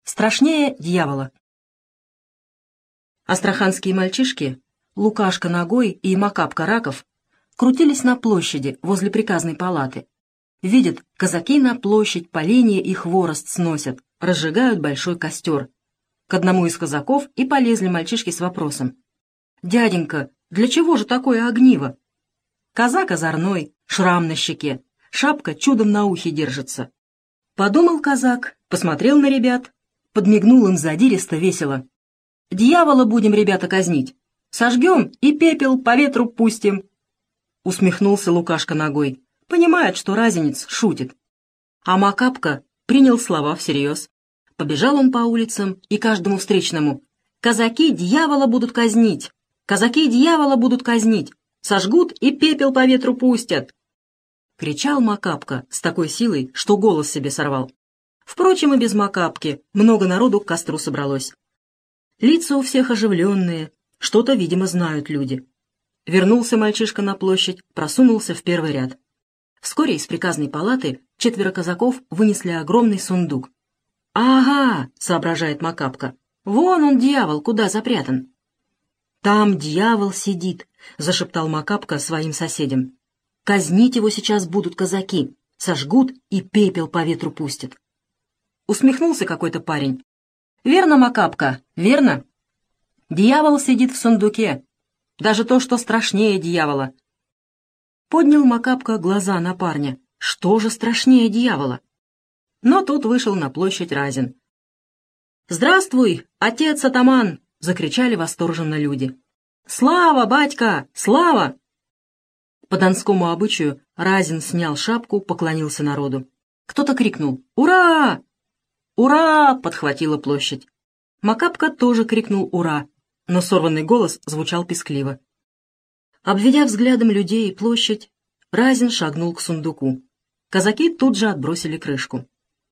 Страшнее дьявола. Астраханские мальчишки, Лукашка Ногой и Макапка Раков, крутились на площади возле приказной палаты. Видят, казаки на площадь поленья и хворост сносят, разжигают большой костер. К одному из казаков и полезли мальчишки с вопросом. «Дяденька, для чего же такое огниво?» Казак озорной, шрам на щеке, шапка чудом на ухе держится. Подумал казак, посмотрел на ребят, подмигнул им задиристо весело. «Дьявола будем, ребята, казнить. Сожгем и пепел по ветру пустим». Усмехнулся Лукашка Ногой. Понимает, что разинец шутит. А Макапка принял слова всерьез. Побежал он по улицам и каждому встречному. «Казаки дьявола будут казнить! Казаки дьявола будут казнить! Сожгут и пепел по ветру пустят!» Кричал Макапка с такой силой, что голос себе сорвал. Впрочем, и без Макапки много народу к костру собралось. Лица у всех оживленные, что-то, видимо, знают люди. Вернулся мальчишка на площадь, просунулся в первый ряд. Вскоре из приказной палаты 4 казаков вынесли огромный сундук. «Ага», — соображает Макапка, — «вон он, дьявол, куда запрятан». «Там дьявол сидит», — зашептал Макапка своим соседям. «Казнить его сейчас будут казаки, сожгут и пепел по ветру пустят». Усмехнулся какой-то парень. «Верно, Макапка, верно. Дьявол сидит в сундуке. Даже то, что страшнее дьявола». Поднял Макапка глаза на парня. Что же страшнее дьявола? Но тут вышел на площадь Разин. «Здравствуй, отец-атаман!» — закричали восторженно люди. «Слава, батька, слава!» По донскому обычаю Разин снял шапку, поклонился народу. Кто-то крикнул «Ура!» «Ура!» — подхватила площадь. Макапка тоже крикнул «Ура!», но сорванный голос звучал пескливо. Обведя взглядом людей и площадь, Разин шагнул к сундуку. Казаки тут же отбросили крышку.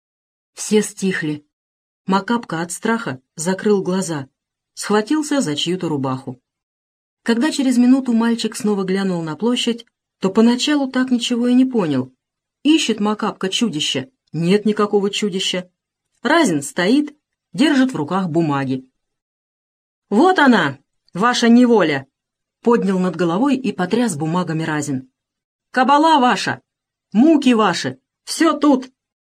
Все стихли. Макапка от страха закрыл глаза, схватился за чью-то рубаху. Когда через минуту мальчик снова глянул на площадь, то поначалу так ничего и не понял. Ищет Макапка чудище. Нет никакого чудища. Разин стоит, держит в руках бумаги. «Вот она, ваша неволя!» — поднял над головой и потряс бумагами Разин. «Кабала ваша! Муки ваши! Все тут!»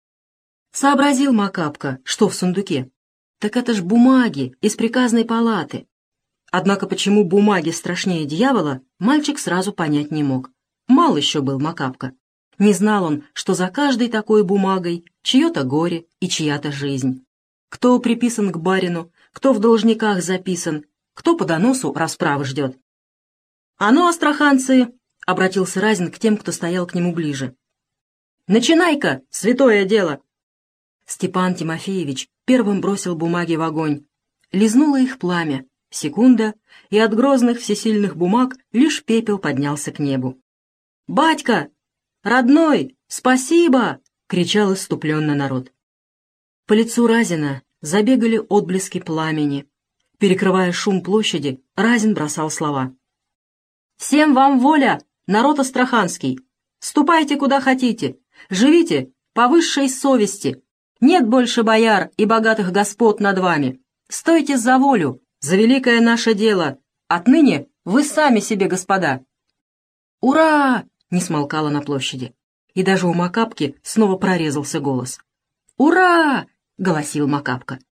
Сообразил Макапка, что в сундуке. Так это ж бумаги из приказной палаты. Однако почему бумаги страшнее дьявола, мальчик сразу понять не мог. Мал еще был Макапка. Не знал он, что за каждой такой бумагой чье-то горе и чья-то жизнь. Кто приписан к барину, кто в должниках записан, кто по доносу расправы ждет. «А ну, астраханцы!» — обратился Разин к тем, кто стоял к нему ближе. «Начинай-ка, святое дело!» Степан Тимофеевич первым бросил бумаги в огонь. Лизнуло их пламя. Секунда, и от грозных всесильных бумаг лишь пепел поднялся к небу. «Батька! Родной! Спасибо!» — кричал исступленно народ. По лицу Разина забегали отблески пламени. Перекрывая шум площади, Разин бросал слова. «Всем вам воля, народ астраханский! Ступайте куда хотите, живите по высшей совести! Нет больше бояр и богатых господ над вами! Стойте за волю, за великое наше дело! Отныне вы сами себе господа!» «Ура!» — не смолкало на площади. И даже у Макапки снова прорезался голос. «Ура!» — голосил Макапка.